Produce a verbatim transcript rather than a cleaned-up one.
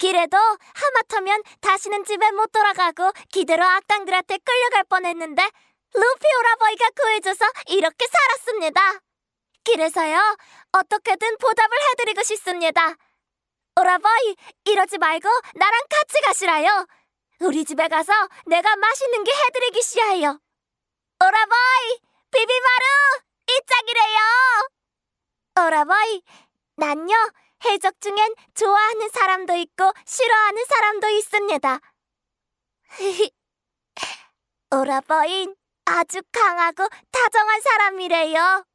길에도 하마터면 다시는 집에 못 돌아가고 기대로 악당들한테 끌려갈 뻔했는데 루피 오라버이가 구해줘서 이렇게 살았습니다. 그래서요, 어떻게든 보답을 해드리고 싶습니다. 오라버이, 이러지 말고 나랑 같이 가시라요. 우리 집에 가서 내가 맛있는 게 해드리기 시야해요. 오라버이, 비비마루, 이 짝이래요. 오라버이, 난요, 해적 중엔 좋아하는 사람도 있고 싫어하는 사람도 있습니다. 오라버인 아주 강하고 다정한 사람이래요.